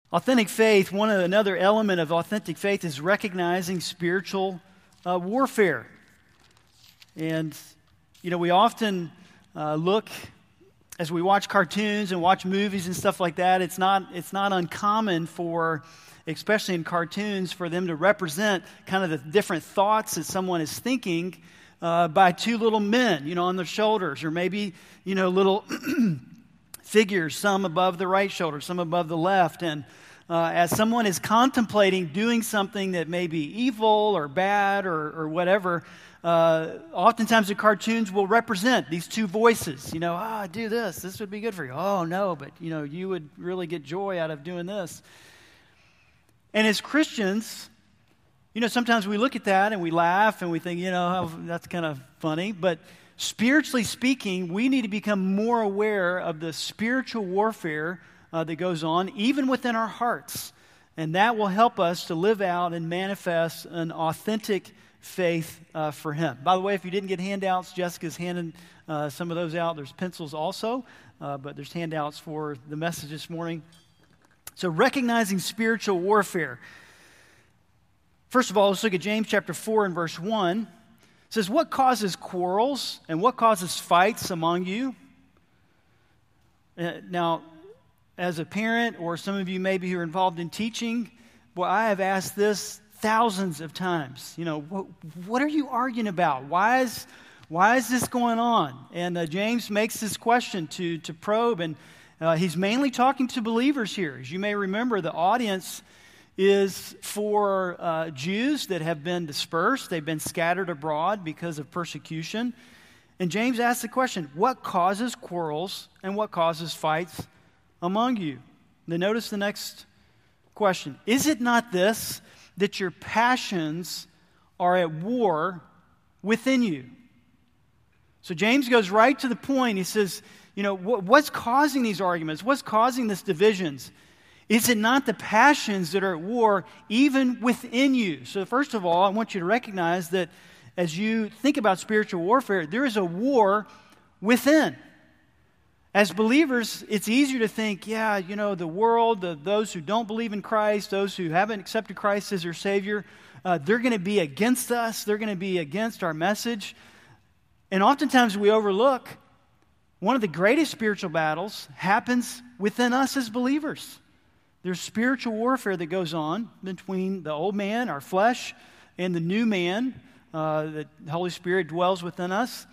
Authentic faith, another element of authentic faith is recognizing spiritual warfare. And, we often look, as we watch cartoons and watch movies and stuff like that, it's not uncommon for, especially in cartoons, for them to represent kind of the different thoughts that someone is thinking by two little men, on their shoulders, or maybe, little figures, some above the right shoulder, some above the left. And as someone is contemplating doing something that may be evil or bad or whatever, oftentimes the cartoons will represent these two voices. Do this would be good for you. Oh, no, but, you would really get joy out of doing this. And as Christians, sometimes we look at that and we laugh and we think, that's kind of funny. But spiritually speaking, we need to become more aware of the spiritual warfare that goes on, even within our hearts. And that will help us to live out and manifest an authentic faith for Him. By the way, if you didn't get handouts, Jessica's handing some of those out. There's pencils also, but there's handouts for the message this morning. So recognizing spiritual warfare. First of all, let's look at James chapter 4 and verse 1. It says, "What causes quarrels and what causes fights among you?" Now, as a parent, or some of you maybe who are involved in teaching, well, I have asked this thousands of times. What are you arguing about? Why is this going on? And James makes this question to probe, and he's mainly talking to believers here. As you may remember, the audience is for Jews that have been dispersed. They've been scattered abroad because of persecution. And James asks the question, what causes quarrels and what causes fights among you? Then notice the next question. Is it not this, that your passions are at war within you? So James goes right to the point. He says, what's causing these arguments? What's causing these divisions? Is it not the passions that are at war even within you? So first of all, I want you to recognize that as you think about spiritual warfare, there is a war within. As believers, it's easier to think, the world, those who don't believe in Christ, those who haven't accepted Christ as their Savior, they're going to be against us. They're going to be against our message. And oftentimes we overlook one of the greatest spiritual battles happens within us as believers. There's spiritual warfare that goes on between the old man, our flesh, and the new man, that the Holy Spirit dwells within us.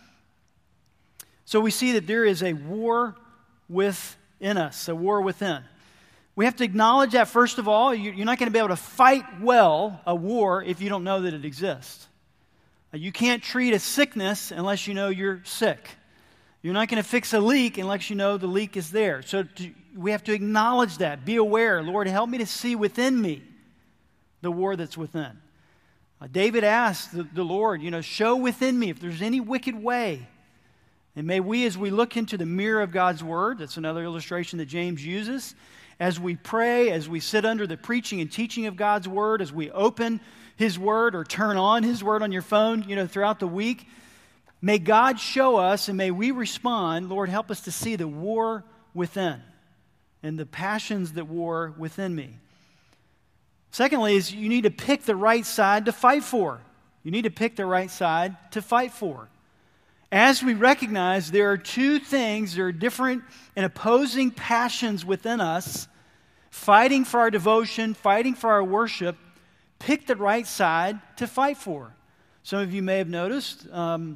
So we see that there is a war within us, a war within. We have to acknowledge that, first of all. You're not going to be able to fight well a war if you don't know that it exists. You can't treat a sickness unless you know you're sick. You're not going to fix a leak unless you know the leak is there. So we have to acknowledge that. Be aware. Lord, help me to see within me the war that's within. David asked the Lord, show within me if there's any wicked way. And may we, as we look into the mirror of God's Word, that's another illustration that James uses, as we pray, as we sit under the preaching and teaching of God's Word, as we open His Word or turn on His Word on your phone, throughout the week, may God show us and may we respond. Lord, help us to see the war within and the passions that war within me. Secondly, is you need to pick the right side to fight for. You need to pick the right side to fight for. As we recognize there are two things, there are different and opposing passions within us, fighting for our devotion, fighting for our worship, pick the right side to fight for. Some of you may have noticed,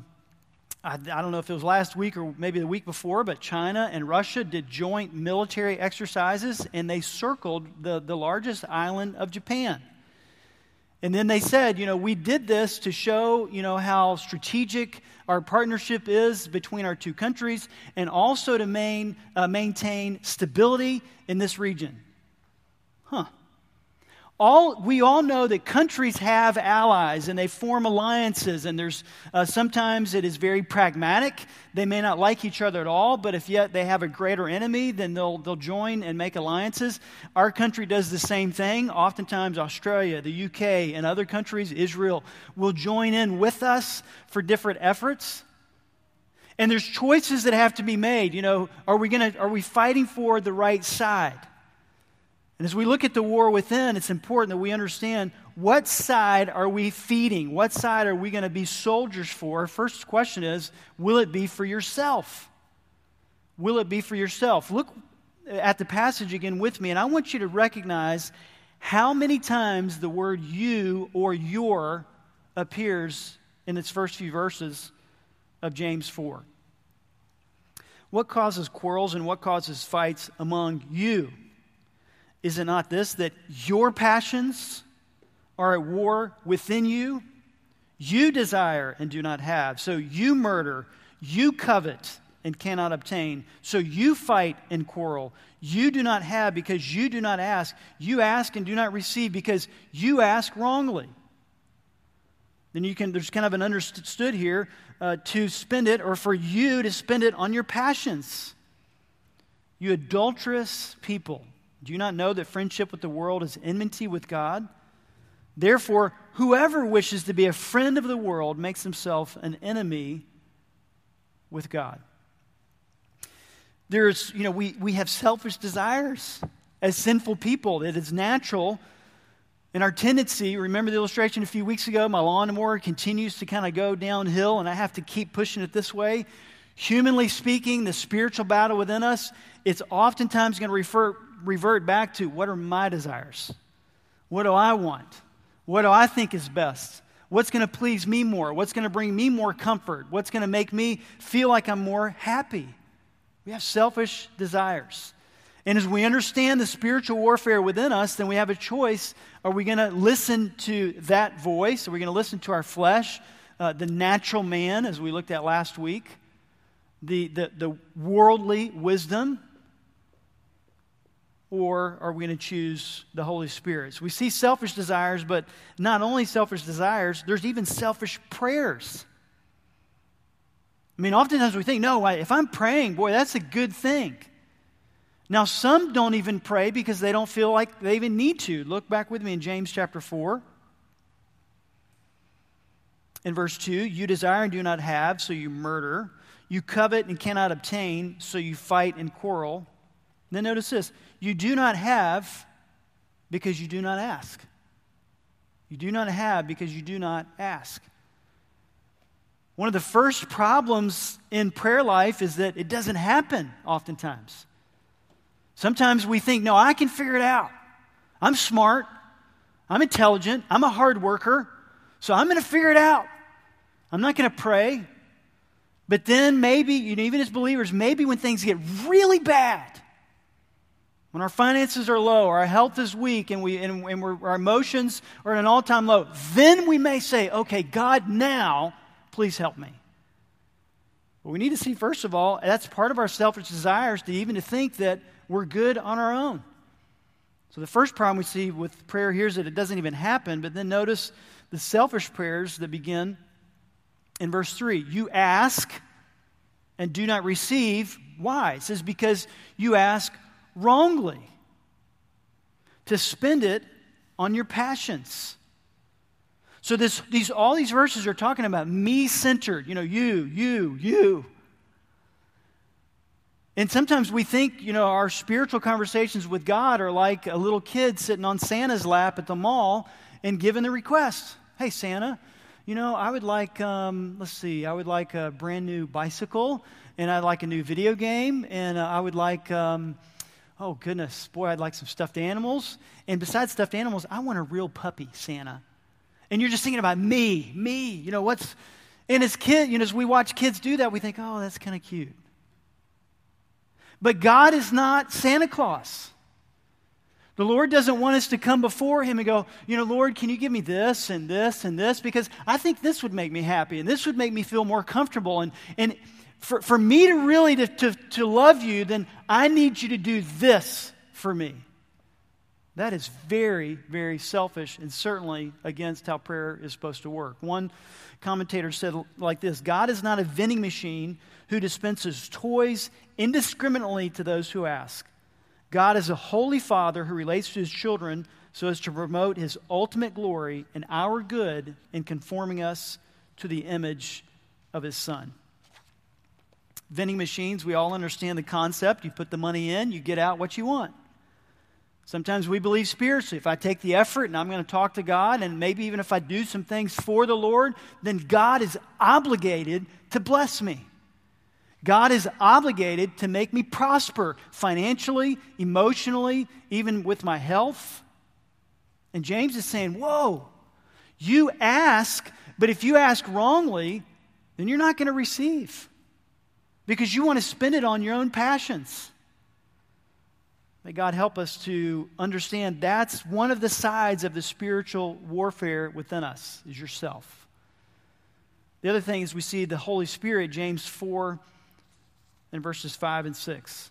I don't know if it was last week or maybe the week before, but China and Russia did joint military exercises, and they circled the largest island of Japan. And then they said, we did this to show, how strategic our partnership is between our two countries, and also to maintain stability in this region. We all know that countries have allies and they form alliances, and there's sometimes it is very pragmatic. They may not like each other at all, but if yet they have a greater enemy, then they'll join and make alliances. Our country does the same thing. Oftentimes Australia, the UK, and other countries, Israel, will join in with us for different efforts. And there's choices that have to be made. Are we fighting for the right side? And as we look at the war within, it's important that we understand what side are we feeding? What side are we going to be soldiers for? First question is, will it be for yourself? Will it be for yourself? Look at the passage again with me, and I want you to recognize how many times the word you or your appears in its first few verses of James 4. What causes quarrels and what causes fights among you? Is it not this, that your passions are at war within you? You desire and do not have, so you murder. You covet and cannot obtain, so you fight and quarrel. You do not have because you do not ask. You ask and do not receive because you ask wrongly. Then there's kind of an understood here to spend it, or for you to spend it on your passions. You adulterous people, do you not know that friendship with the world is enmity with God? Therefore, whoever wishes to be a friend of the world makes himself an enemy with God. We have selfish desires as sinful people. It is natural. And our tendency, remember the illustration a few weeks ago, my lawnmower continues to kind of go downhill and I have to keep pushing it this way. Humanly speaking, the spiritual battle within us, it's oftentimes going to revert back to, what are my desires? What do I want? What do I think is best? What's going to please me more? What's going to bring me more comfort? What's going to make me feel like I'm more happy? We have selfish desires. And as we understand the spiritual warfare within us, then we have a choice. Are we going to listen to that voice? Are we going to listen to our flesh, the natural man, as we looked at last week, the worldly wisdom? Or are we going to choose the Holy Spirit? So we see selfish desires, but not only selfish desires, there's even selfish prayers. I mean, oftentimes we think, no, if I'm praying, boy, that's a good thing. Now, some don't even pray because they don't feel like they even need to. Look back with me in James chapter 4. In verse 2, you desire and do not have, so you murder. You covet and cannot obtain, so you fight and quarrel. And then notice this, you do not have because you do not ask. You do not have because you do not ask. One of the first problems in prayer life is that it doesn't happen oftentimes. Sometimes we think, no, I can figure it out. I'm smart. I'm intelligent. I'm a hard worker. So I'm going to figure it out. I'm not going to pray. But then maybe, even as believers, maybe when things get really bad, when our finances are low, our health is weak, and our emotions are at an all-time low, then we may say, okay, God, now, please help me. But we need to see, first of all, that's part of our selfish desires to think that we're good on our own. So the first problem we see with prayer here is that it doesn't even happen, but then notice the selfish prayers that begin in verse 3. You ask and do not receive. Why? It says, because you ask wrongly, to spend it on your passions. So all these verses are talking about me-centered, you. And sometimes we think, our spiritual conversations with God are like a little kid sitting on Santa's lap at the mall and giving the request. Hey, Santa, I would like, I would like a brand new bicycle, and I'd like a new video game, and I would like, I'd like some stuffed animals. And besides stuffed animals, I want a real puppy, Santa. And you're just thinking about me, and as kids, as we watch kids do that, we think, oh, that's kind of cute. But God is not Santa Claus. The Lord doesn't want us to come before Him and go, Lord, can you give me this and this and this? Because I think this would make me happy and this would make me feel more comfortable. And for me to really to love you, then I need you to do this for me. That is very, very selfish and certainly against how prayer is supposed to work. One commentator said like this, God is not a vending machine who dispenses toys indiscriminately to those who ask. God is a holy Father who relates to His children so as to promote His ultimate glory and our good in conforming us to the image of His Son. Vending machines, we all understand the concept. You put the money in, you get out what you want. Sometimes we believe spiritually. If I take the effort and I'm going to talk to God, and maybe even if I do some things for the Lord, then God is obligated to bless me. God is obligated to make me prosper financially, emotionally, even with my health. And James is saying, whoa, you ask, but if you ask wrongly, then you're not going to receive because you want to spend it on your own passions. May God help us to understand that's one of the sides of the spiritual warfare within us, is yourself. The other thing is we see the Holy Spirit, James 4 and verses 5 and 6.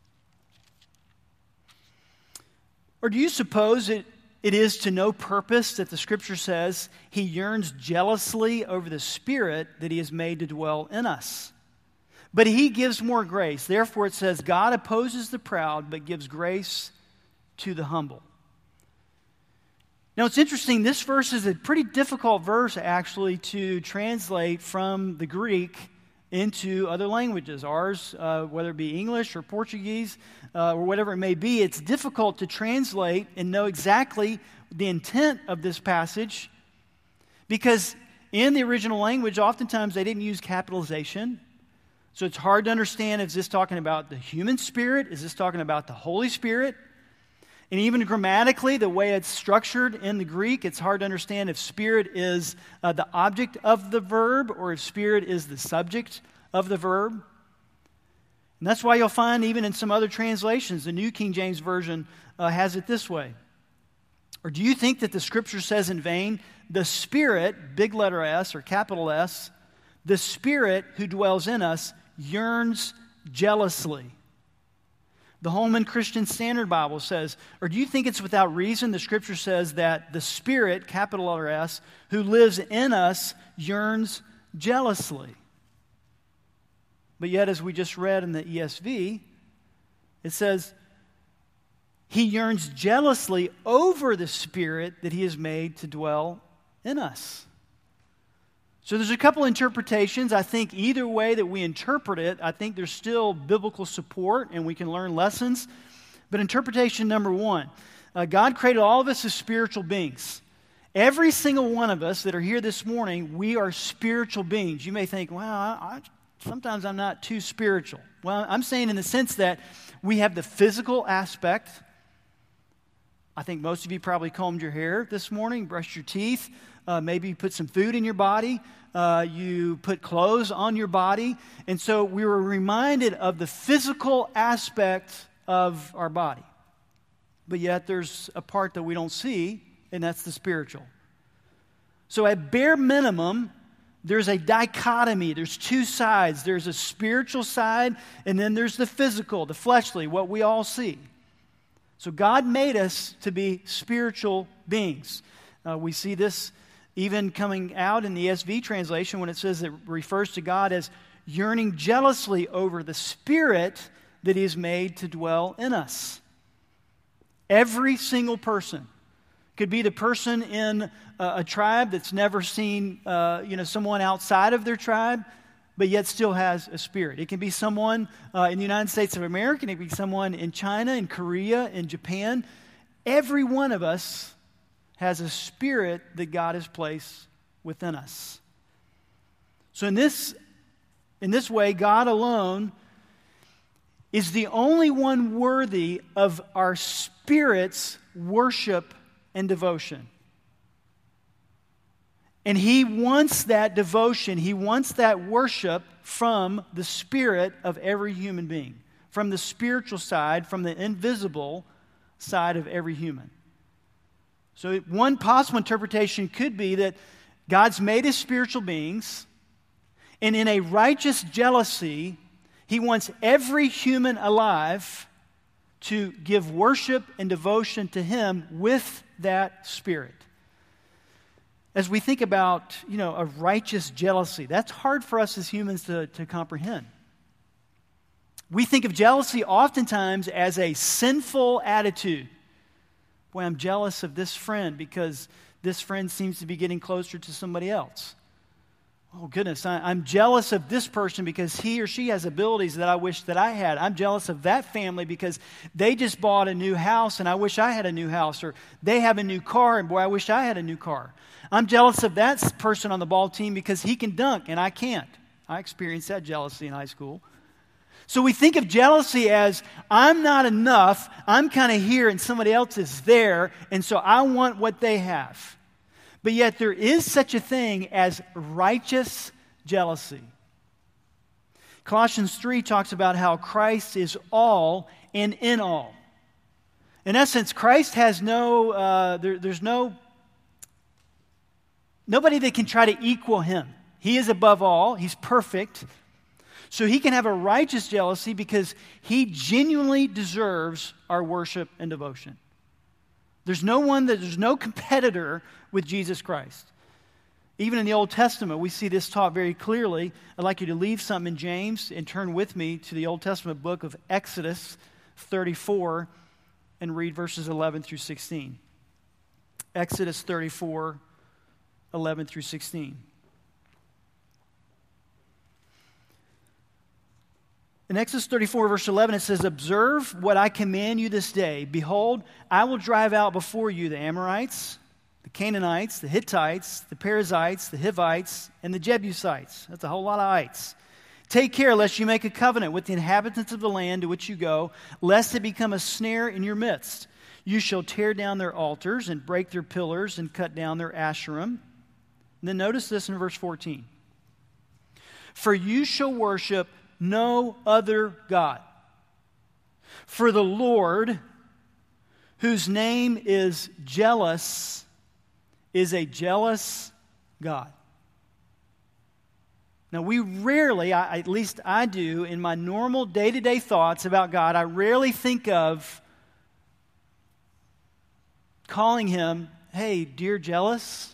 Or do you suppose it is to no purpose that the Scripture says He yearns jealously over the Spirit that He has made to dwell in us? But He gives more grace. Therefore, it says, God opposes the proud, but gives grace to the humble. Now, it's interesting. This verse is a pretty difficult verse, actually, to translate from the Greek into other languages. Ours, whether it be English or Portuguese or whatever it may be, it's difficult to translate and know exactly the intent of this passage because in the original language, oftentimes they didn't use capitalization. So it's hard to understand, is this talking about the human spirit? Is this talking about the Holy Spirit? And even grammatically, the way it's structured in the Greek, it's hard to understand if spirit is the object of the verb or if spirit is the subject of the verb. And that's why you'll find even in some other translations, the New King James Version has it this way. Or do you think that the Scripture says in vain, the Spirit, big letter S or capital S, the Spirit who dwells in us yearns jealously? The Holman Christian Standard Bible says, or do you think it's without reason the Scripture says that the Spirit, capital letter S, who lives in us yearns jealously? But yet, as we just read in the ESV, it says, He yearns jealously over the Spirit that He has made to dwell in us. So there's a couple interpretations. I think either way that we interpret it, I think there's still biblical support and we can learn lessons. But interpretation number one, God created all of us as spiritual beings. Every single one of us that are here this morning, we are spiritual beings. You may think, well, sometimes I'm not too spiritual. Well, I'm saying in the sense that we have the physical aspect. I think most of you probably combed your hair this morning, brushed your teeth. Maybe you put some food in your body. You put clothes on your body. And so we were reminded of the physical aspect of our body. But yet there's a part that we don't see, and that's the spiritual. So at bare minimum, there's a dichotomy. There's two sides. There's a spiritual side, and then there's the physical, the fleshly, what we all see. So God made us to be spiritual beings. We see this even coming out in the ESV translation when it says it refers to God as yearning jealously over the Spirit that He has made to dwell in us. Every single person. Could be the person in a tribe that's never seen someone outside of their tribe, but yet still has a spirit. It can be someone in the United States of America. It can be someone in China, in Korea, in Japan. Every one of us has a spirit that God has placed within us. So in this way, God alone is the only one worthy of our spirit's worship and devotion. And He wants that devotion, He wants that worship from the spirit of every human being, from the spiritual side, from the invisible side of every human. So one possible interpretation could be that God's made us spiritual beings, and in a righteous jealousy, He wants every human alive to give worship and devotion to Him with that spirit. As we think about, a righteous jealousy, that's hard for us as humans to comprehend. We think of jealousy oftentimes as a sinful attitude. Boy, I'm jealous of this friend because this friend seems to be getting closer to somebody else. Oh, goodness, I'm jealous of this person because he or she has abilities that I wish that I had. I'm jealous of that family because they just bought a new house and I wish I had a new house. Or they have a new car and boy, I wish I had a new car. I'm jealous of that person on the ball team because he can dunk and I can't. I experienced that jealousy in high school. So we think of jealousy as, I'm not enough, I'm kind of here and somebody else is there, and so I want what they have. But yet there is such a thing as righteous jealousy. Colossians 3 talks about how Christ is all and in all. In essence, Christ has there's nobody that can try to equal him. He is above all. He's perfect. So he can have a righteous jealousy because he genuinely deserves our worship and devotion. There's no competitor with Jesus Christ. Even in the Old Testament, we see this taught very clearly. I'd like you to leave something in James and turn with me to the Old Testament book of Exodus 34 and read verses 11 through 16. Exodus 34, 11 through 16. In Exodus 34, verse 11, it says, "Observe what I command you this day. Behold, I will drive out before you the Amorites, the Canaanites, the Hittites, the Perizzites, the Hivites, and the Jebusites." That's a whole lot of ites. "Take care lest you make a covenant with the inhabitants of the land to which you go, lest it become a snare in your midst. You shall tear down their altars and break their pillars and cut down their Asherim." And then notice this in verse 14. "For you shall worship no other God. For the Lord, whose name is jealous, is a jealous God." Now, we rarely, at least I do, in my normal day-to-day thoughts about God, I rarely think of calling him, "Hey, dear jealous.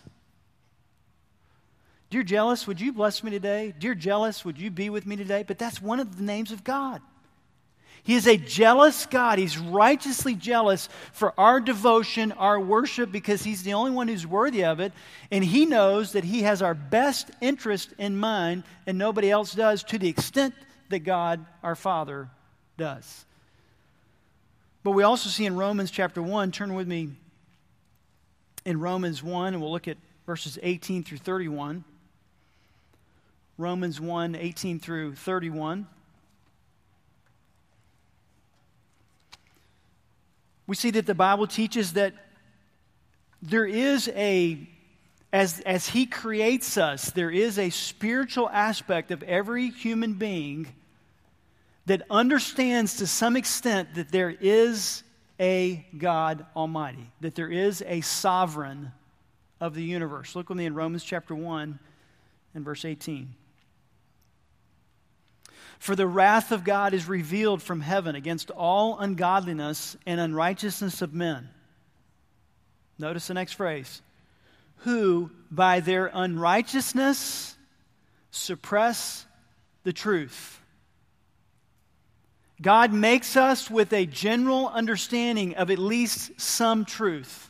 Dear jealous, would you bless me today? Dear jealous, would you be with me today?" But that's one of the names of God. He is a jealous God. He's righteously jealous for our devotion, our worship, because he's the only one who's worthy of it. And he knows that he has our best interest in mind and nobody else does, to the extent that God, our Father, does. But we also see in Romans chapter 1, turn with me in Romans 1, and we'll look at verses 18 through 31. Romans 1, 18 through 31. We see that the Bible teaches that there is as he creates us, there is a spiritual aspect of every human being that understands to some extent that there is a God Almighty, that there is a sovereign of the universe. Look with me in Romans chapter 1 and verse 18. "For the wrath of God is revealed from heaven against all ungodliness and unrighteousness of men." Notice the next phrase. "Who by their unrighteousness suppress the truth." God makes us with a general understanding of at least some truth.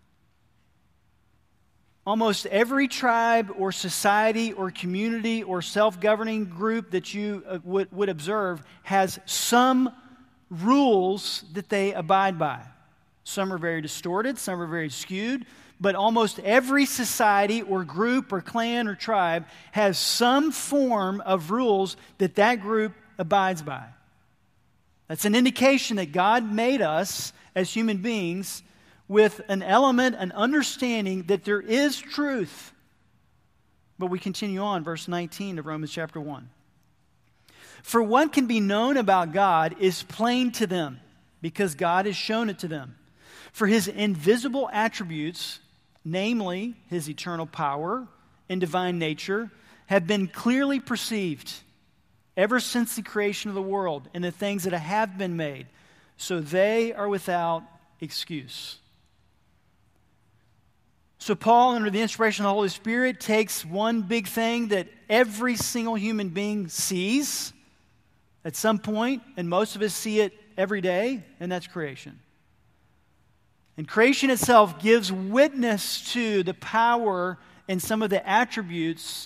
Almost every tribe or society or community or self-governing group that you would observe has some rules that they abide by. Some are very distorted, some are very skewed, but almost every society or group or clan or tribe has some form of rules that that group abides by. That's an indication that God made us as human beings with an element, an understanding that there is truth. But we continue on, verse 19 of Romans chapter 1. "For what can be known about God is plain to them, because God has shown it to them. For his invisible attributes, namely his eternal power and divine nature, have been clearly perceived ever since the creation of the world and the things that have been made, so they are without excuse." So Paul, under the inspiration of the Holy Spirit, takes one big thing that every single human being sees at some point, and most of us see it every day, and that's creation. And creation itself gives witness to the power and some of the attributes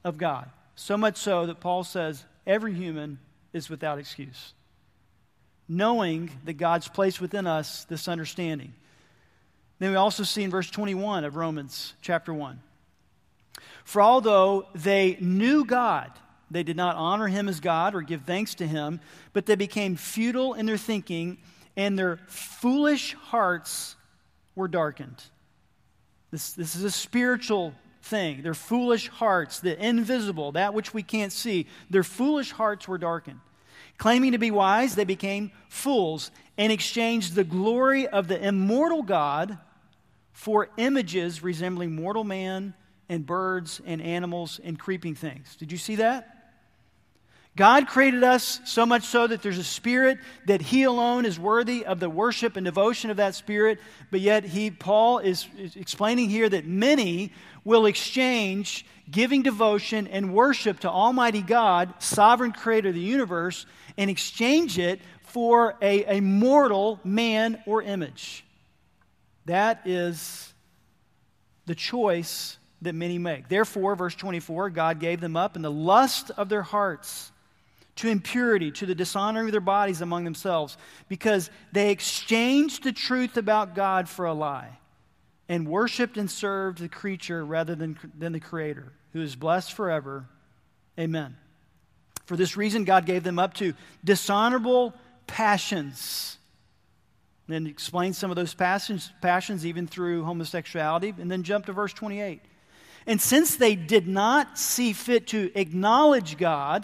of God. So much so that Paul says every human is without excuse. Knowing that God's placed within us this understanding. Then we also see in verse 21 of Romans chapter 1. For although they knew God, they did not honor him as God or give thanks to him, but they became futile in their thinking, and their foolish hearts were darkened. This is a spiritual thing. Their foolish hearts, the invisible, that which we can't see, their foolish hearts were darkened. Claiming to be wise, they became fools and exchanged the glory of the immortal God for images resembling mortal man and birds and animals and creeping things. Did you see that? God created us so much so that there's a spirit that he alone is worthy of the worship and devotion of that spirit, but yet Paul is explaining here that many will exchange giving devotion and worship to Almighty God, sovereign creator of the universe, and exchange it for a mortal man or image. That is the choice that many make. Therefore, verse 24, God gave them up in the lust of their hearts to impurity, to the dishonoring of their bodies among themselves, because they exchanged the truth about God for a lie, and worshipped and served the creature rather than the Creator, who is blessed forever. Amen. For this reason, God gave them up to dishonorable passions. And then explain some of those passions even through homosexuality, and then jump to verse 28. And since they did not see fit to acknowledge God,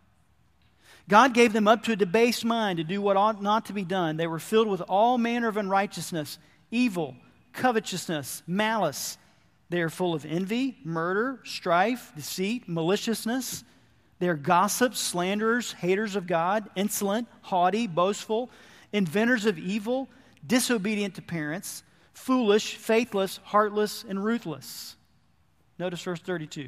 God gave them up to a debased mind to do what ought not to be done. They were filled with all manner of unrighteousness, evil, covetousness, malice. They are full of envy, murder, strife, deceit, maliciousness. They are gossips, slanderers, haters of God, insolent, haughty, boastful, inventors of evil, disobedient to parents, foolish, faithless, heartless, and ruthless. Notice verse 32.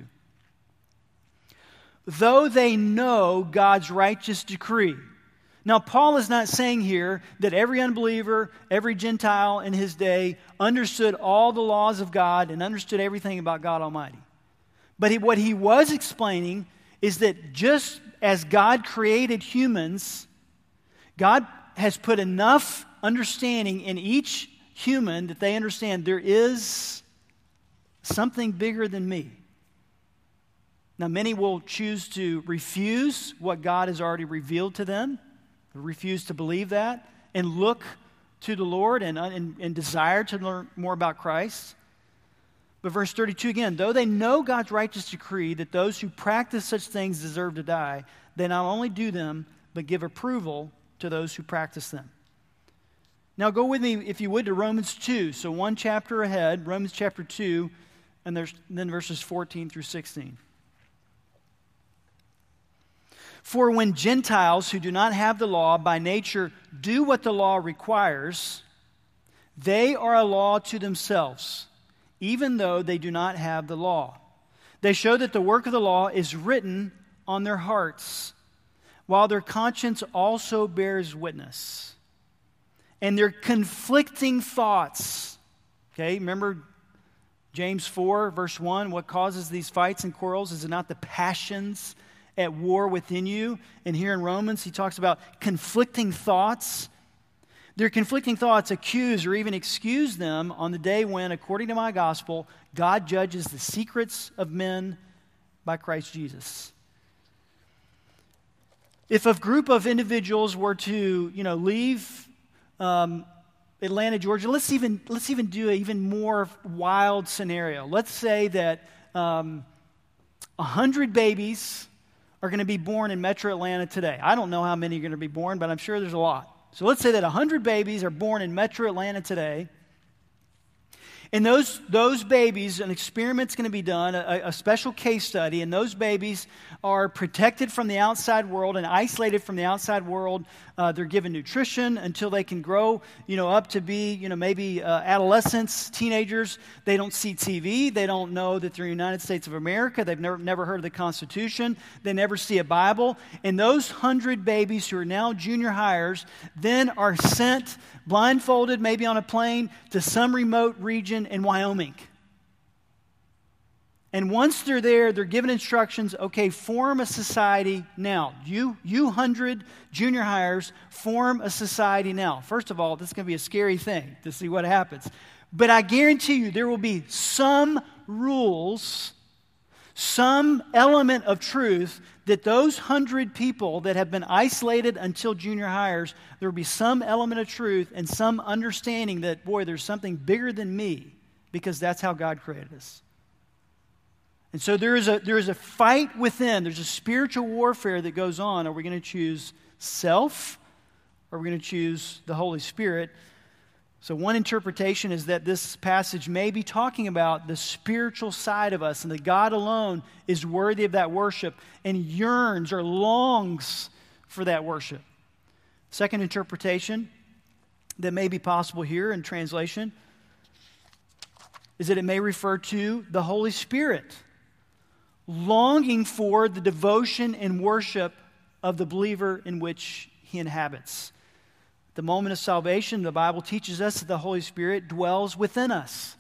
Though they know God's righteous decree. Now, Paul is not saying here that every unbeliever, every Gentile in his day understood all the laws of God and understood everything about God Almighty. But what he was explaining is that just as God created humans, God has put enough understanding in each human that they understand there is something bigger than me. Now, many will choose to refuse what God has already revealed to them, refuse to believe that, and look to the Lord and desire to learn more about Christ. But verse 32 again, though they know God's righteous decree that those who practice such things deserve to die, they not only do them, but give approval to those who practice them. Now go with me, if you would, to Romans 2. So one chapter ahead, Romans chapter 2, and then verses 14 through 16. For when Gentiles who do not have the law by nature do what the law requires, they are a law to themselves, even though they do not have the law. They show that the work of the law is written on their hearts, while their conscience also bears witness. And their conflicting thoughts. Okay, remember James 4, verse 1, what causes these fights and quarrels? Is it not the passions at war within you? And here in Romans, he talks about conflicting thoughts. Their conflicting thoughts accuse or even excuse them on the day when, according to my gospel, God judges the secrets of men by Christ Jesus. If a group of individuals were to, leave Atlanta, Georgia, let's even do an even more wild scenario. Let's say that 100 babies are going to be born in Metro Atlanta today. I don't know how many are going to be born, but I'm sure there's a lot. So let's say that 100 babies are born in Metro Atlanta today. And those babies, an experiment's going to be done, a special case study, and those babies are protected from the outside world and isolated from the outside world. They're given nutrition until they can grow, up to be, maybe adolescents, teenagers. They don't see TV. They don't know that they're in the United States of America. They've never heard of the Constitution. They never see a Bible. And those 100 babies who are now junior hires then are sent blindfolded, maybe on a plane, to some remote region in Wyoming. And once they're there, they're given instructions, okay, form a society now. You 100 junior hires, form a society now. First of all, this is going to be a scary thing to see what happens. But I guarantee you there will be some rules, some element of truth that those 100 people that have been isolated until junior hires, there will be some element of truth and some understanding that, boy, there's something bigger than me, because that's how God created us. And so there is a fight within. There's a spiritual warfare that goes on. Are we going to choose self, or are we going to choose the Holy Spirit? So one interpretation is that this passage may be talking about the spiritual side of us, and that God alone is worthy of that worship and yearns or longs for that worship. Second interpretation that may be possible here in translation is that it may refer to the Holy Spirit longing for the devotion and worship of the believer in which he inhabits. The moment of salvation, the Bible teaches us that the Holy Spirit dwells within us.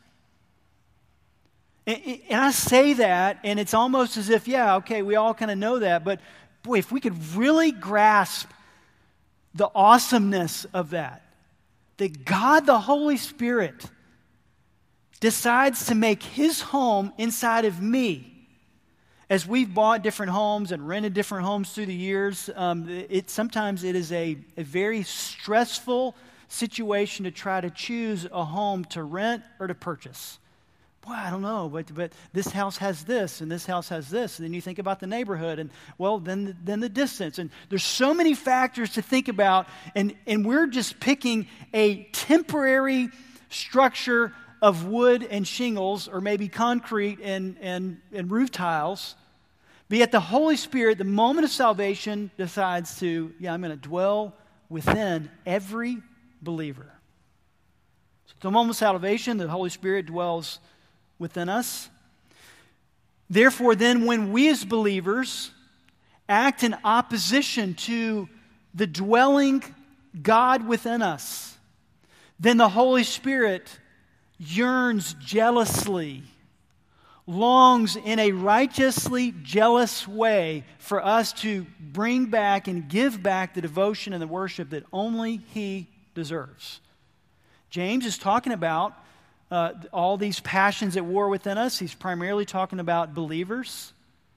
And I say that, and it's almost as if, yeah, okay, we all kind of know that, but boy, if we could really grasp the awesomeness of that God, the Holy Spirit, decides to make his home inside of me. As we've bought different homes and rented different homes through the years, sometimes it is a very stressful situation to try to choose a home to rent or to purchase. Boy, I don't know, but this house has this, and this house has this. And then you think about the neighborhood, and, well, then the distance. And there's so many factors to think about, and we're just picking a temporary structure of wood and shingles, or maybe concrete and roof tiles. But yet the Holy Spirit, the moment of salvation, decides to, I'm going to dwell within every believer. So at the moment of salvation, the Holy Spirit dwells within us. Therefore, then, when we as believers act in opposition to the dwelling God within us, then the Holy Spirit yearns jealously, longs in a righteously jealous way for us to bring back and give back the devotion and the worship that only he deserves. James is talking about all these passions at war within us. He's primarily talking about believers.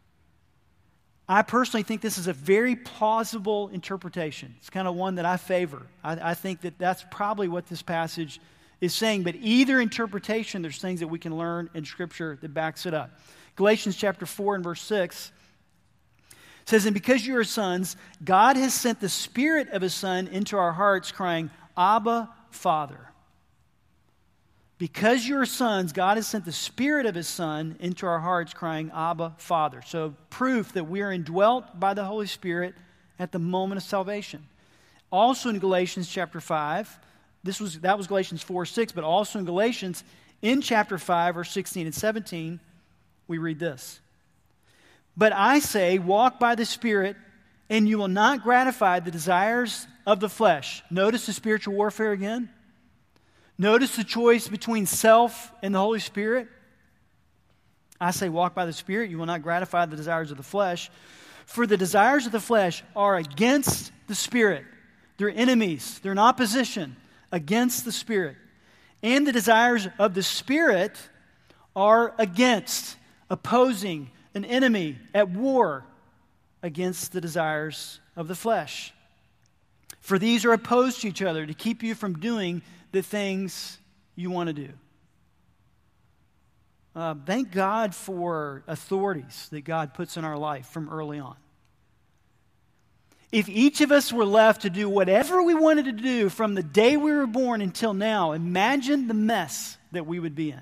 I personally think this is a very plausible interpretation. It's kind of one that I favor. I think that that's probably what this passage is saying, but either interpretation, there's things that we can learn in Scripture that backs it up. Galatians chapter 4 and verse 6 says, "And because you are sons, God has sent the Spirit of His Son into our hearts, crying, Abba, Father." Because you are sons, God has sent the Spirit of His Son into our hearts, crying, Abba, Father. So proof that we are indwelt by the Holy Spirit at the moment of salvation. Also in Galatians chapter 5, that was Galatians 4:6, but also in Galatians, in chapter 5, verse 16 and 17, we read this. "But I say, walk by the Spirit, and you will not gratify the desires of the flesh." Notice the spiritual warfare again. Notice the choice between self and the Holy Spirit. I say, walk by the Spirit, you will not gratify the desires of the flesh. For the desires of the flesh are against the Spirit. They're enemies. They're in opposition against the Spirit. And the desires of the Spirit are against, opposing, an enemy at war against the desires of the flesh. For these are opposed to each other to keep you from doing the things you want to do. Thank God for authorities that God puts in our life from early on. If each of us were left to do whatever we wanted to do from the day we were born until now, imagine the mess that we would be in.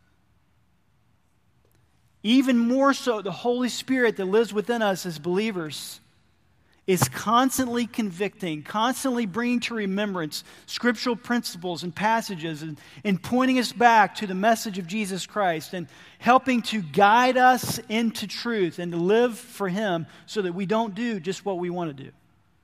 Even more so, the Holy Spirit that lives within us as believers is constantly convicting, constantly bringing to remembrance scriptural principles and passages and pointing us back to the message of Jesus Christ and helping to guide us into truth and to live for Him so that we don't do just what we want to do.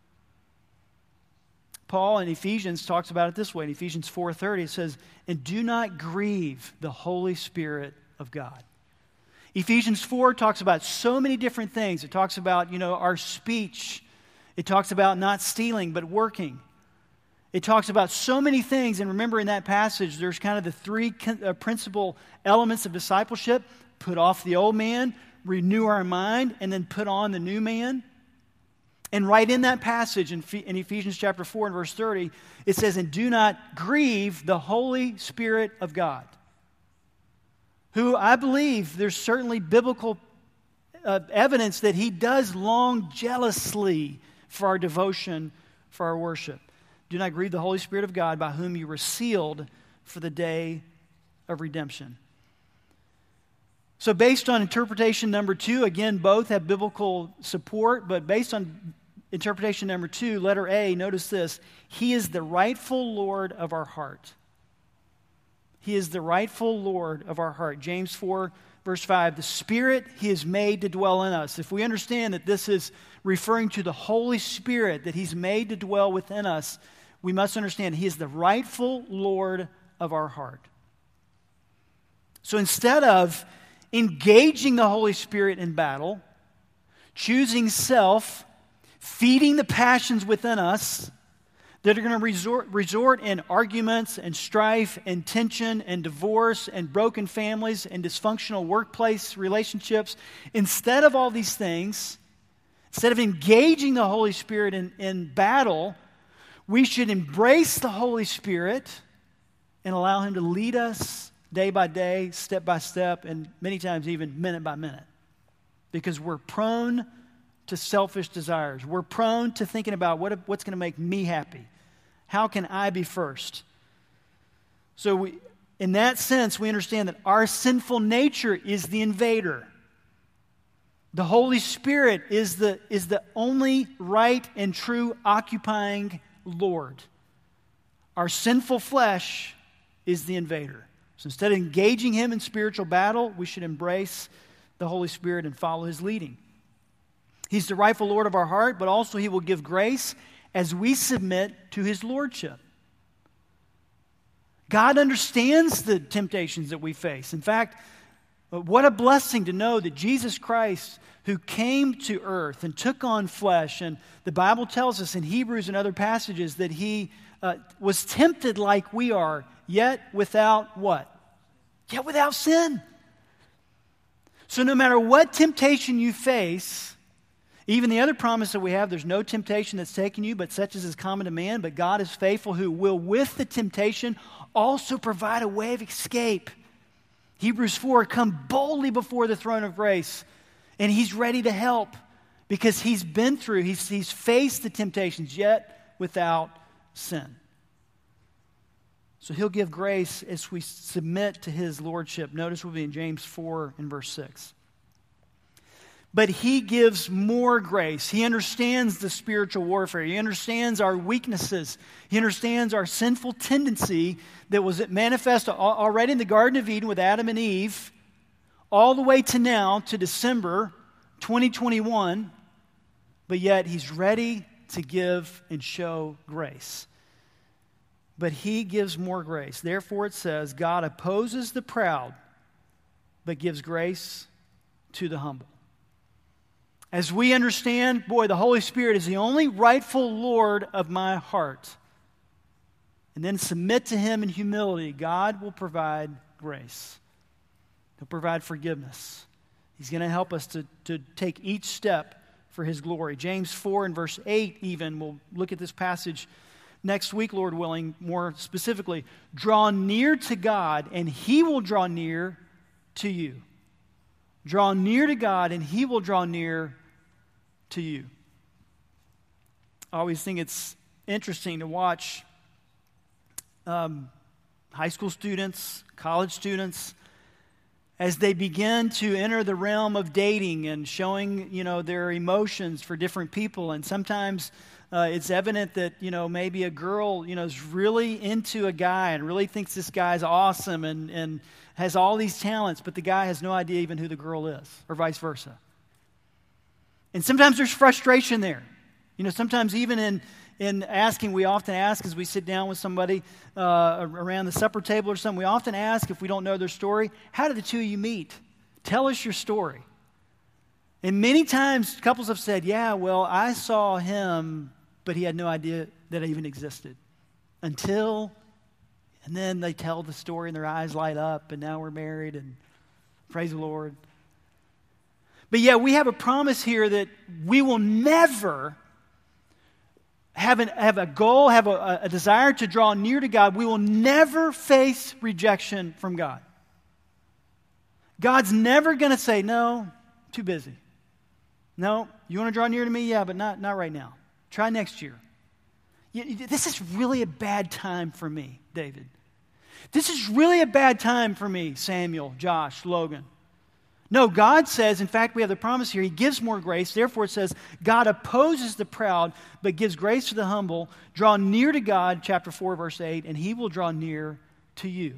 Paul in Ephesians talks about it this way. In Ephesians 4:30 it says, "And do not grieve the Holy Spirit of God." Ephesians 4 talks about so many different things. It talks about, our speech. It talks about not stealing, but working. It talks about so many things. And remember, in that passage, there's kind of the three principal elements of discipleship. Put off the old man, renew our mind, and then put on the new man. And right in that passage, in Ephesians chapter 4 and verse 30, it says, "And do not grieve the Holy Spirit of God," who I believe there's certainly biblical evidence that he does long jealously for our devotion, for our worship. Do not grieve the Holy Spirit of God, by whom you were sealed for the day of redemption. So based on interpretation number 2, again, both have biblical support, but based on interpretation number 2, letter A, notice this: he is the rightful Lord of our heart. He is the rightful Lord of our heart. James 4, verse 5, the Spirit he has made to dwell in us. If we understand that this is referring to the Holy Spirit that he's made to dwell within us, we must understand he is the rightful Lord of our heart. So instead of engaging the Holy Spirit in battle, choosing self, feeding the passions within us that are going to resort in arguments and strife and tension and divorce and broken families and dysfunctional workplace relationships, instead of all these things, instead of engaging the Holy Spirit in battle, we should embrace the Holy Spirit and allow him to lead us day by day, step by step, and many times even minute by minute. Because we're prone to selfish desires. We're prone to thinking about what's going to make me happy. How can I be first? So in that sense, we understand that our sinful nature is the invader. The Holy Spirit is the only right and true occupying Lord. Our sinful flesh is the invader. So instead of engaging him in spiritual battle, we should embrace the Holy Spirit and follow his leading. He's the rightful Lord of our heart, but also he will give grace as we submit to his lordship. God understands the temptations that we face. In fact, what a blessing to know that Jesus Christ, who came to earth and took on flesh, and the Bible tells us in Hebrews and other passages that he was tempted like we are, yet without what? Yet without sin. So no matter what temptation you face, even the other promise that we have, there's no temptation that's taken you, but such as is common to man. But God is faithful, who will with the temptation also provide a way of escape. Hebrews 4, come boldly before the throne of grace. And he's ready to help because he's been through, he's faced the temptations, yet without sin. So he'll give grace as we submit to his lordship. Notice we'll be in James 4 and verse 6. But he gives more grace. He understands the spiritual warfare. He understands our weaknesses. He understands our sinful tendency that was manifest already in the Garden of Eden with Adam and Eve, all the way to now, to December 2021. But yet he's ready to give and show grace. But he gives more grace. Therefore it says, God opposes the proud, but gives grace to the humble. As we understand, the Holy Spirit is the only rightful Lord of my heart. And then submit to him in humility, God will provide grace. He'll provide forgiveness. He's going to help us to take each step for his glory. James 4 and verse 8 even, we'll look at this passage next week, Lord willing, more specifically. Draw near to God, and he will draw near to you. Draw near to God, and he will draw near to you. I always think it's interesting to watch high school students, college students, as they begin to enter the realm of dating and showing, their emotions for different people. And sometimes it's evident that, maybe a girl, is really into a guy and really thinks this guy's awesome and has all these talents, but the guy has no idea even who the girl is, or vice versa. And sometimes there's frustration there. Sometimes even in asking, we often ask as we sit down with somebody around the supper table or something, we often ask, if we don't know their story, how did the two of you meet? Tell us your story. And many times couples have said, yeah, well, I saw him, but he had no idea that I even existed. And then they tell the story and their eyes light up, and now we're married, and praise the Lord. But yeah, we have a promise here that we will never have a goal, have a desire to draw near to God. We will never face rejection from God. God's never going to say, no, too busy. No, you want to draw near to me? Yeah, but not right now. Try next year. This is really a bad time for me, David. This is really a bad time for me, Samuel, Josh, Logan. No, God says, in fact, we have the promise here, He gives more grace. Therefore, it says, God opposes the proud, but gives grace to the humble. Draw near to God, chapter 4, verse 8, and He will draw near to you.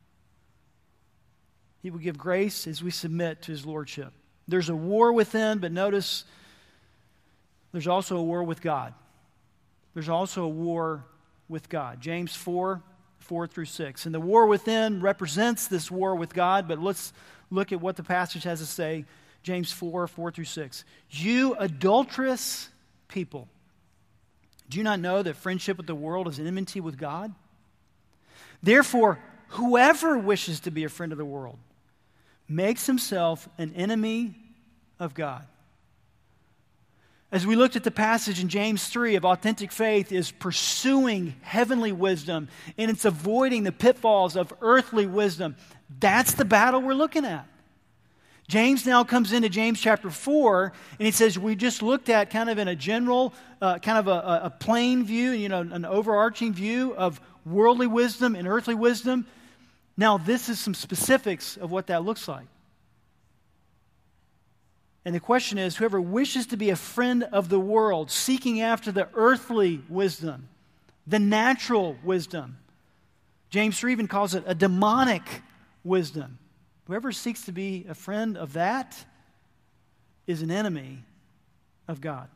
He will give grace as we submit to His lordship. There's a war within, but notice there's also a war with God. There's also a war with God. James 4, 4 through 6. And the war within represents this war with God, but let's look at what the passage has to say. James 4, 4 through 6. You adulterous people, do you not know that friendship with the world is enmity with God? Therefore, whoever wishes to be a friend of the world makes himself an enemy of God. As we looked at the passage in James 3 of authentic faith is pursuing heavenly wisdom, and it's avoiding the pitfalls of earthly wisdom. That's the battle we're looking at. James now comes into James chapter 4, and he says, we just looked at kind of in a general, kind of a plain view, an overarching view of worldly wisdom and earthly wisdom. Now, this is some specifics of what that looks like. And the question is, whoever wishes to be a friend of the world, seeking after the earthly wisdom, the natural wisdom, James 3 even calls it a demonic wisdom. Whoever seeks to be a friend of that is an enemy of God.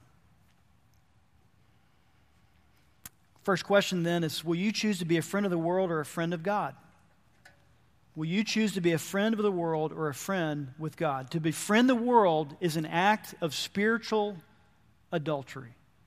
First question then is, will you choose to be a friend of the world or a friend of God? Will you choose to be a friend of the world or a friend with God? To befriend the world is an act of spiritual adultery.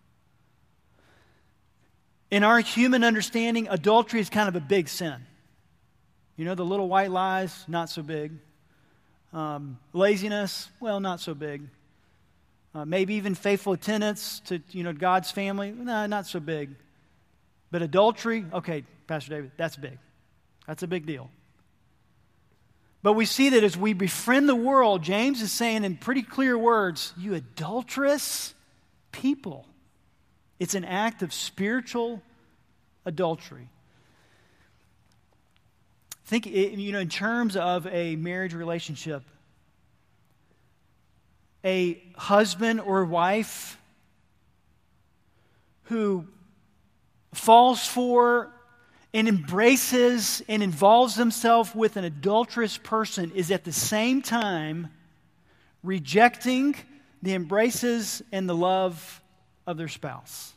In our human understanding, adultery is kind of a big sin. The little white lies, not so big. Laziness, well, not so big. Maybe even faithful attendance to, God's family, no, not so big. But adultery, okay, Pastor David, that's big. That's a big deal. But we see that as we befriend the world, James is saying in pretty clear words, you adulterous people. It's an act of spiritual adultery. Think, in terms of a marriage relationship, a husband or wife who falls for and embraces and involves himself with an adulterous person is at the same time rejecting the embraces and the love of their spouse.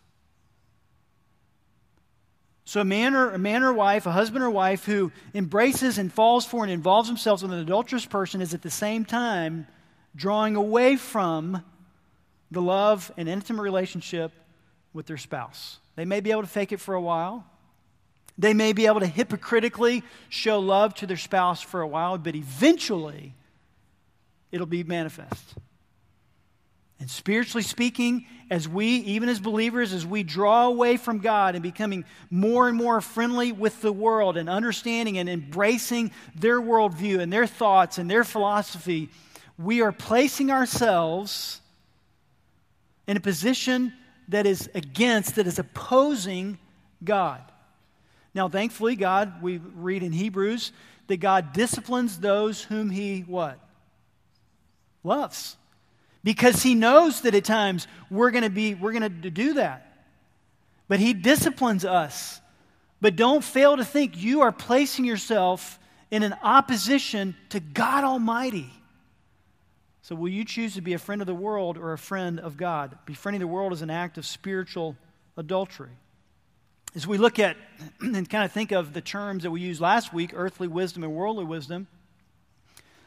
So a man or wife, a husband or wife who embraces and falls for and involves themselves with an adulterous person is at the same time drawing away from the love and intimate relationship with their spouse. They may be able to fake it for a while. They may be able to hypocritically show love to their spouse for a while, but eventually it'll be manifest. And spiritually speaking, as we, even as believers, as we draw away from God and becoming more and more friendly with the world and understanding and embracing their worldview and their thoughts and their philosophy, we are placing ourselves in a position that is opposing God. Now, thankfully, God, we read in Hebrews, that God disciplines those whom He what? Loves. Because He knows that at times we're going to do that. But He disciplines us. But don't fail to think you are placing yourself in an opposition to God Almighty. So will you choose to be a friend of the world or a friend of God? Befriending the world is an act of spiritual adultery. As we look at and kind of think of the terms that we used last week, earthly wisdom and worldly wisdom,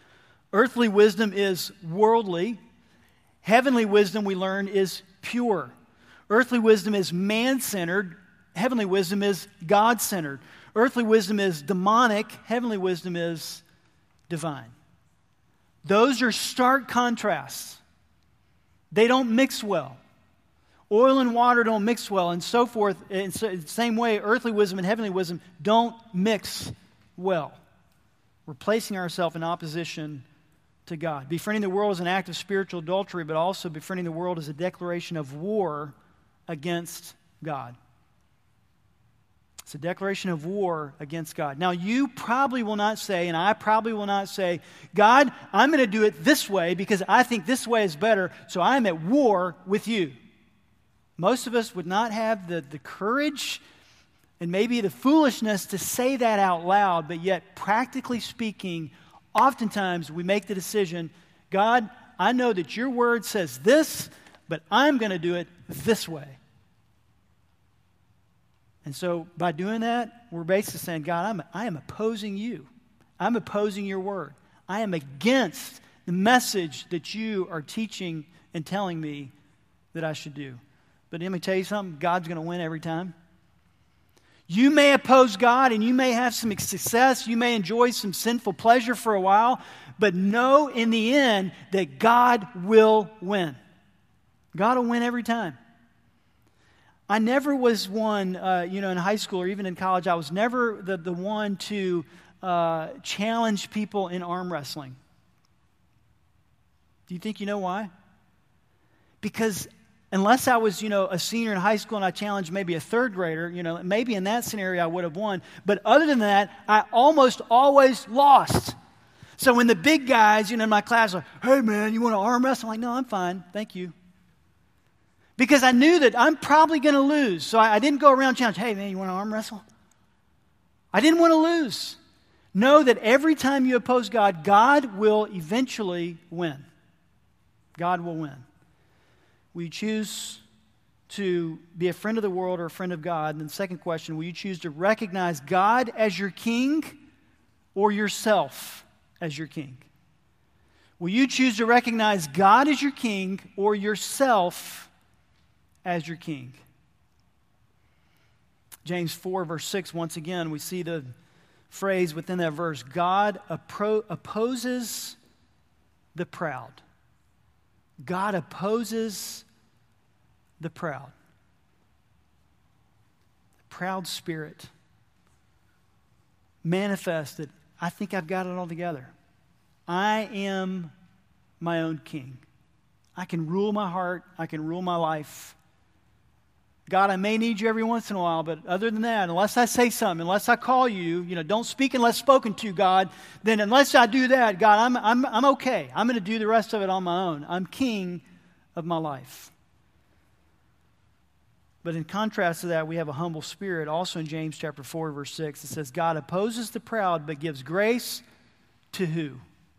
Earthly wisdom is worldly. Heavenly wisdom, we learn, is pure. Earthly wisdom is man-centered. Heavenly wisdom is God-centered. Earthly wisdom is demonic. Heavenly wisdom is divine. Those are stark contrasts. They don't mix well. Oil and water don't mix well, and so forth. In the same way, earthly wisdom and heavenly wisdom don't mix well. We're placing ourselves in opposition to God. Befriending the world is an act of spiritual adultery, but also befriending the world is a declaration of war against God. It's a declaration of war against God. Now, you probably will not say, and I probably will not say, God, I'm going to do it this way because I think this way is better, so I'm at war with you. Most of us would not have the courage and maybe the foolishness to say that out loud, but yet, practically speaking, oftentimes we make the decision, God, I know that your word says this, but I'm going to do it this way. And so by doing that, we're basically saying, God, I am opposing you. I'm opposing your word. I am against the message that you are teaching and telling me that I should do. But let me tell you something, God's going to win every time. You may oppose God and you may have some success. You may enjoy some sinful pleasure for a while. But know in the end that God will win. God will win every time. I never was one, in high school or even in college, I was never the one to challenge people in arm wrestling. Do you think you know why? Because unless I was, a senior in high school and I challenged maybe a third grader, maybe in that scenario I would have won. But other than that, I almost always lost. So when the big guys, in my class are, hey man, you want to arm wrestle? I'm like, no, I'm fine, thank you. Because I knew that I'm probably going to lose. So I didn't go around challenging, hey man, you want to arm wrestle? I didn't want to lose. Know that every time you oppose God, God will eventually win. God will win. Will you choose to be a friend of the world or a friend of God? And the second question, will you choose to recognize God as your king or yourself as your king? Will you choose to recognize God as your king or yourself as your king? James 4, verse 6, once again, we see the phrase within that verse, God opposes the proud. God opposes the proud. The proud spirit manifested, I think I've got it all together. I am my own king. I can rule my heart. I can rule my life. God, I may need you every once in a while, but other than that, unless I say something, unless I call you, don't speak unless spoken to, God, then unless I do that, God, I'm okay. I'm going to do the rest of it on my own. I'm king of my life. But in contrast to that, we have a humble spirit. Also in James chapter 4, verse 6, it says, God opposes the proud, but gives grace to who?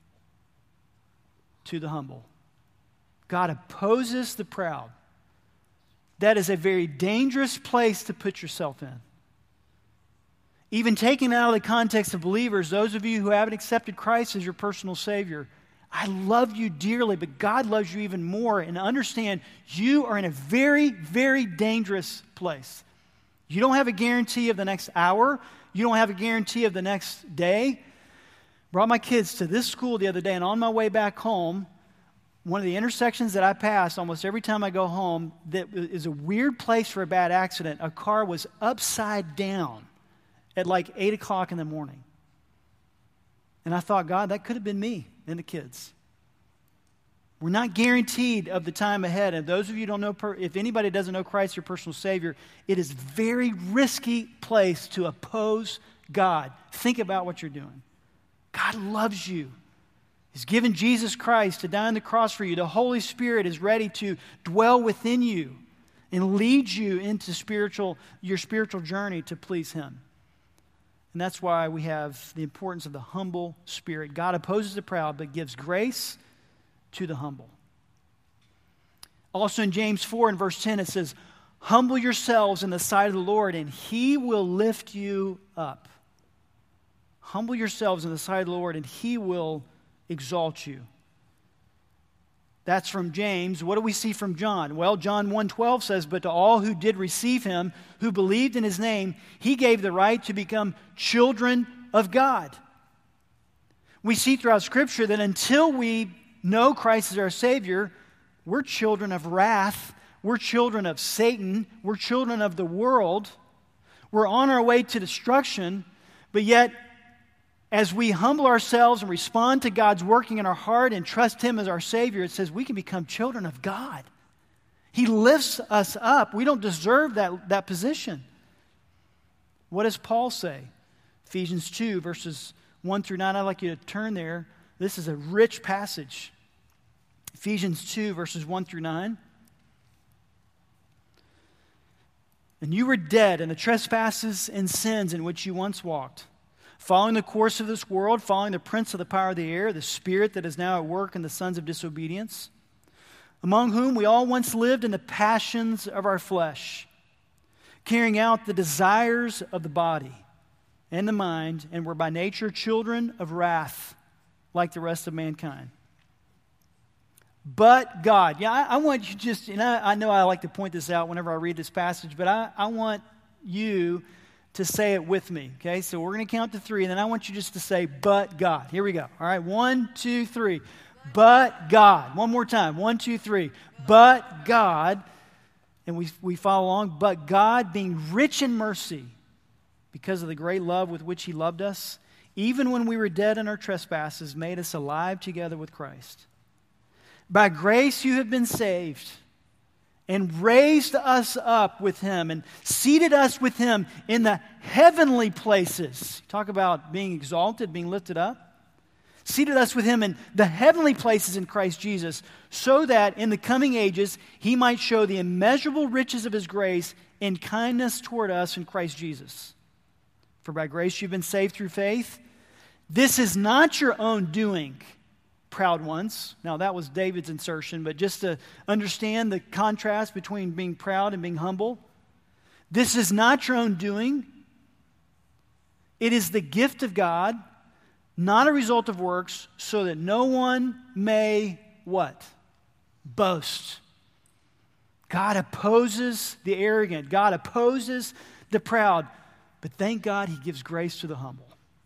To the humble. God opposes the proud. That is a very dangerous place to put yourself in. Even taking out of the context of believers, those of you who haven't accepted Christ as your personal Savior, I love you dearly, but God loves you even more. And understand, you are in a very, very dangerous place. You don't have a guarantee of the next hour. You don't have a guarantee of the next day. Brought my kids to this school the other day, and on my way back home, one of the intersections that I pass almost every time I go home that is a weird place for a bad accident, a car was upside down at like 8 o'clock in the morning. And I thought, God, that could have been me and the kids. We're not guaranteed of the time ahead. And those of you who don't know, if anybody doesn't know Christ, your personal Savior, it is a very risky place to oppose God. Think about what you're doing. God loves you. He's given Jesus Christ to die on the cross for you. The Holy Spirit is ready to dwell within you and lead you into your spiritual journey to please Him. And that's why we have the importance of the humble spirit. God opposes the proud, but gives grace to the humble. Also in James 4 and verse 10, it says, humble yourselves in the sight of the Lord, and He will lift you up. Humble yourselves in the sight of the Lord, and He will exalt you. That's from James. What do we see from John? Well, John 1:12 says, but to all who did receive him, who believed in his name, he gave the right to become children of God. We see throughout Scripture that until we know Christ as our Savior, we're children of wrath, we're children of Satan, we're children of the world, we're on our way to destruction, but yet as we humble ourselves and respond to God's working in our heart and trust Him as our Savior, it says we can become children of God. He lifts us up. We don't deserve that position. What does Paul say? Ephesians 2, verses 1 through 9. I'd like you to turn there. This is a rich passage. Ephesians 2, verses 1 through 9. And you were dead in the trespasses and sins in which you once walked, following the course of this world, following the prince of the power of the air, the spirit that is now at work in the sons of disobedience, among whom we all once lived in the passions of our flesh, carrying out the desires of the body and the mind, and were by nature children of wrath, like the rest of mankind. But God, I want you just, and I know I like to point this out whenever I read this passage, but I want you to say it with me, okay? So we're going to count to 3, and then I want you just to say, but God. Here we go. All right, 1, 2, 3. But God. One more time. 1, 2, 3. But God, and we follow along, but God, being rich in mercy, because of the great love with which He loved us, even when we were dead in our trespasses, made us alive together with Christ. By grace you have been saved, and raised us up with Him, and seated us with Him in the heavenly places. Talk about being exalted, being lifted up. Seated us with Him in the heavenly places in Christ Jesus, so that in the coming ages He might show the immeasurable riches of His grace and kindness toward us in Christ Jesus. For by grace you've been saved through faith. This is not your own doing, proud ones. Now that was David's insertion, but just to understand the contrast between being proud and being humble. This is not your own doing. It is the gift of God, not a result of works, so that no one may what? Boast. God opposes the arrogant. God opposes the proud. But thank God He gives grace to the humble.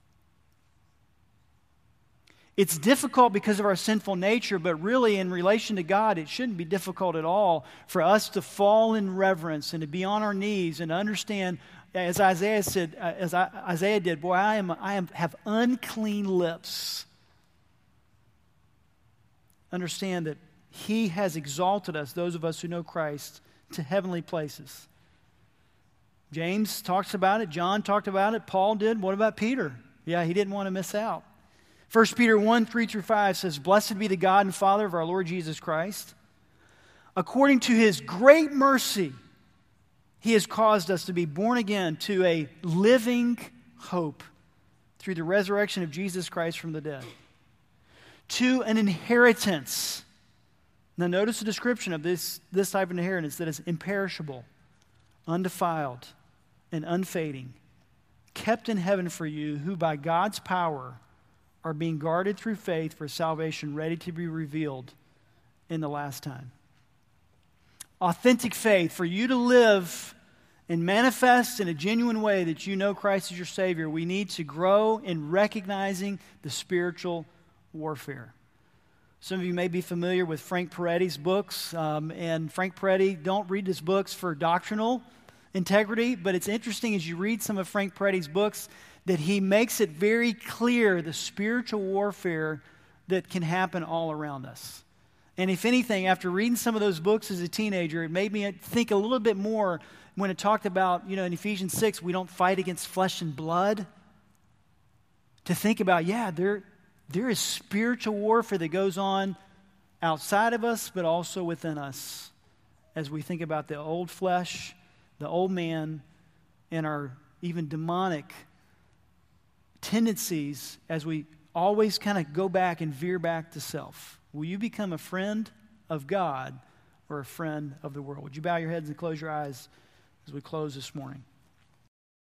It's difficult because of our sinful nature, but really in relation to God, it shouldn't be difficult at all for us to fall in reverence and to be on our knees and to understand, as Isaiah said, as Isaiah did, boy, I have unclean lips. Understand that He has exalted us, those of us who know Christ, to heavenly places. James talks about it. John talked about it. Paul did. What about Peter? Yeah, he didn't want to miss out. 1 Peter 1, 3 through 5 says, Blessed be the God and Father of our Lord Jesus Christ. According to His great mercy, He has caused us to be born again to a living hope through the resurrection of Jesus Christ from the dead, to an inheritance. Now notice the description of this type of inheritance that is imperishable, undefiled, and unfading, kept in heaven for you, who by God's power are being guarded through faith for salvation ready to be revealed in the last time. Authentic faith, for you to live and manifest in a genuine way that you know Christ is your Savior, we need to grow in recognizing the spiritual warfare. Some of you may be familiar with Frank Peretti's books, and Frank Peretti, don't read his books for doctrinal integrity, but it's interesting as you read some of Frank Peretti's books that he makes it very clear the spiritual warfare that can happen all around us. And if anything, after reading some of those books as a teenager, it made me think a little bit more when it talked about, in Ephesians 6, we don't fight against flesh and blood. To think about, there is spiritual warfare that goes on outside of us, but also within us as we think about the old flesh, the old man, and our even demonic tendencies as we always kind of go back and veer back to self. Will you become a friend of God or a friend of the world? Would you bow your heads and close your eyes as we close this morning?